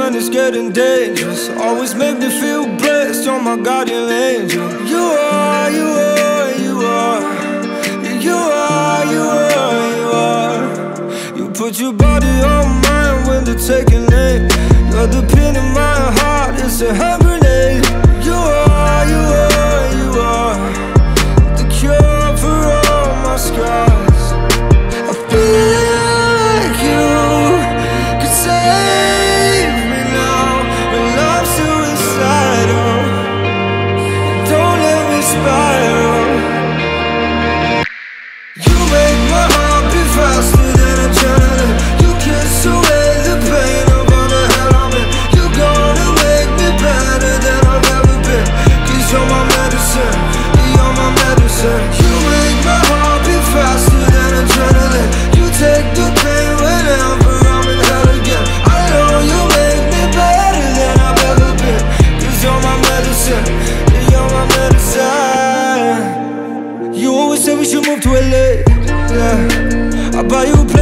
when it's getting dangerous. Always make me feel blessed, you're my guardian angel. You are, you are, you are. You are, you are, you are. You put your body on mine when they're taking aim. You're the pin in my heart, it's a hand grenade. You are, you are, you are. The cure for all my scars. I feel like you could save me now. When love's suicidal, don't let me spiral. You make my heart beat faster than adrenaline. You kiss away the pain of all the hell I'm in. You're gonna make me better than I've ever been. 'Cause you're my medicine, you're my medicine. You make my heart beat faster than adrenaline. You take the pain whenever I'm in hell again. I know you make me better than I've ever been. 'Cause you're my medicine, you're my medicine. You always say we should move to LA, yeah. I'll buy you a place